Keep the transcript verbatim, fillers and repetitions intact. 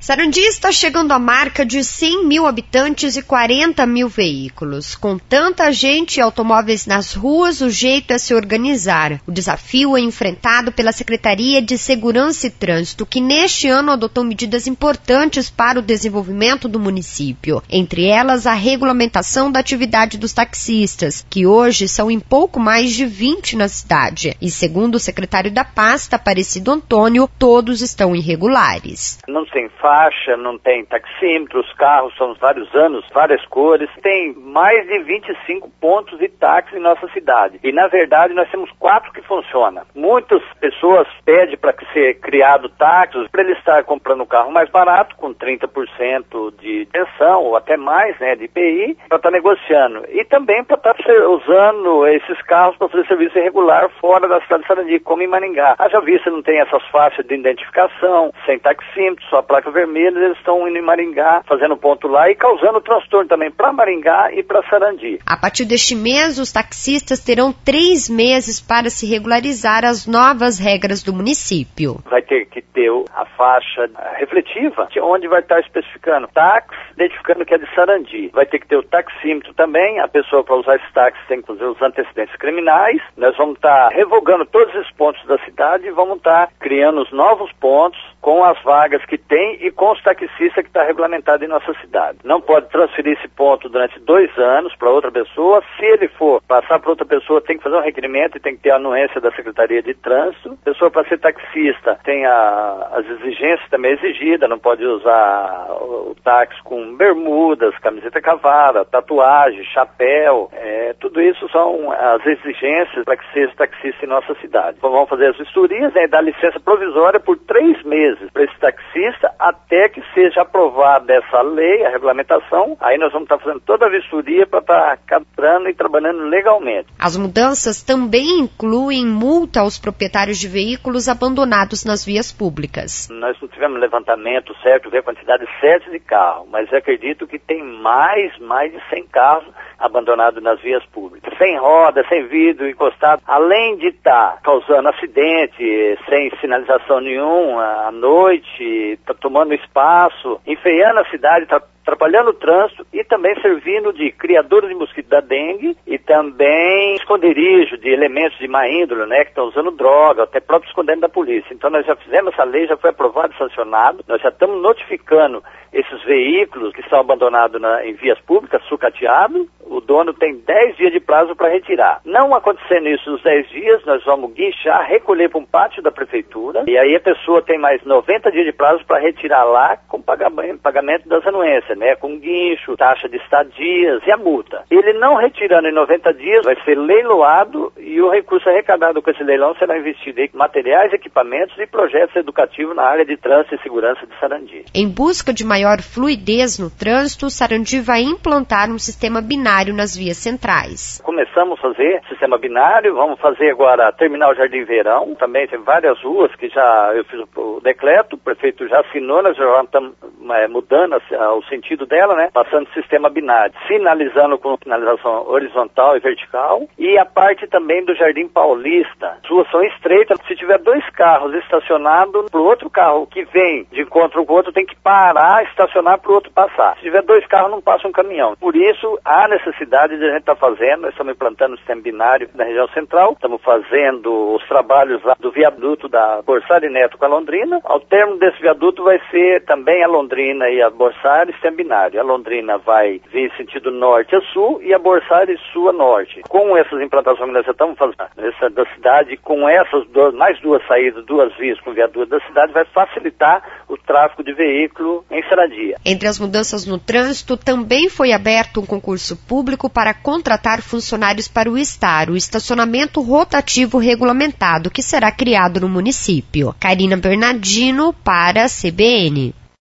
Sarandi está chegando à marca de cem mil habitantes e quarenta mil veículos. Com tanta gente e automóveis nas ruas, o jeito é se organizar. O desafio é enfrentado pela Secretaria de Segurança e Trânsito, que neste ano adotou medidas importantes para o desenvolvimento do município. Entre elas, a regulamentação da atividade dos taxistas, que hoje são em pouco mais de vinte na cidade. E segundo o secretário da pasta, Aparecido Antônio, todos estão irregulares. Não tem faixa, não tem taxímetro, os carros são vários anos, várias cores. Tem mais de vinte e cinco pontos de táxi em nossa cidade. E, na verdade, nós temos quatro que funcionam. Muitas pessoas pedem para que seja criado táxis, para ele estar comprando um carro mais barato, com trinta por cento de isenção, ou até mais, né, de I P I, para estar negociando. E também para estar usando esses carros para fazer serviço irregular fora da cidade de Sarandi, como em Maringá. Haja vista, não tem essas faixas de identificação, sem taxímetro, só a placa vermelha, eles estão indo em Maringá, fazendo ponto lá e causando transtorno também para Maringá e para Sarandi. A partir deste mês, os taxistas terão três meses para se regularizar às novas regras do município. Vai ter que ter a faixa refletiva, onde vai estar especificando táxi, identificando que é de Sarandi. Vai ter que ter o taxímetro também, a pessoa para usar esse táxi tem que fazer os antecedentes criminais. Nós vamos estar revogando todos esses pontos da cidade e vamos estar criando os novos pontos com as vagas que tem e com os taxistas que está regulamentado em nossa cidade. Não pode transferir esse ponto durante dois anos para outra pessoa. Se ele for passar para outra pessoa, tem que fazer um requerimento e tem que ter a anuência da Secretaria de Trânsito. A pessoa, para ser taxista, tem a, as exigências também exigidas, não pode usar o, o táxi com bermudas, camiseta cavada, tatuagem, chapéu. É, tudo isso são as exigências para que seja taxista em nossa cidade. Então, vamos fazer as vistorias, né, e dar licença provisória por três meses para esse taxista até que seja aprovada essa lei, a regulamentação. Aí nós vamos estar fazendo toda a vistoria para estar cadastrando e trabalhando legalmente. As mudanças também incluem multa aos proprietários de veículos abandonados nas vias públicas. Nós não tivemos levantamento certo, ver a quantidade certa de carros, mas eu acredito que tem mais, mais de cem carros abandonados nas vias públicas. Sem roda, sem vidro, encostado. Além de estar causando acidente, sem sinalização nenhuma, à noite, tá tomando espaço, enfeiando a cidade, tá atrapalhando o trânsito e também servindo de criador de mosquito da dengue e também esconderijo de elementos de má índole, né, que estão usando droga, até próprio escondendo da polícia. Então nós já fizemos essa lei, já foi aprovado e sancionado, nós já estamos notificando esses veículos que estão abandonados na, em vias públicas, sucateados. O dono tem dez dias de prazo para retirar. Não acontecendo isso nos dez dias, nós vamos guinchar, recolher para um pátio da prefeitura e aí a pessoa tem mais noventa dias de prazo para retirar lá com pagamento, pagamento das anuências, né, com guincho, taxa de estadias e a multa. Ele não retirando em noventa dias, vai ser leiloado e o recurso arrecadado com esse leilão será investido em materiais, equipamentos e projetos educativos na área de trânsito e segurança de Sarandi. Em busca de maior fluidez no trânsito, Sarandi vai implantar um sistema binário nas vias centrais. Começamos a fazer sistema binário, vamos fazer agora Terminal Jardim Verão, também tem várias ruas que já eu fiz o decreto, o prefeito já assinou, nós já estamos é, mudando o sentido dela, né, passando sistema binário, sinalizando com sinalização horizontal e vertical, e a parte também do Jardim Paulista. As ruas são estreitas, se tiver dois carros estacionados, para o outro carro que vem de encontro com o outro tem que parar, estacionar para o outro passar. Se tiver dois carros, não passa um caminhão. Por isso, há necessidade de a gente estar tá fazendo, nós estamos implantando o sistema binário na região central, estamos fazendo os trabalhos lá do viaduto da Borsari Neto com a Londrina. Ao termo desse viaduto vai ser também a Londrina e a Borsari, sistema binário. A Londrina vai vir sentido norte a sul e a Borsari sul a norte. Com essas implantações que nós já estamos fazendo essa da cidade, com essas duas, mais duas saídas, duas vias com o viaduto da cidade, vai facilitar o tráfego de veículo em Sarandi. Entre as mudanças no trânsito, também foi aberto um concurso público para contratar funcionários para o estar, o estacionamento rotativo regulamentado, que será criado no município. Karina Bernardino para a C B N.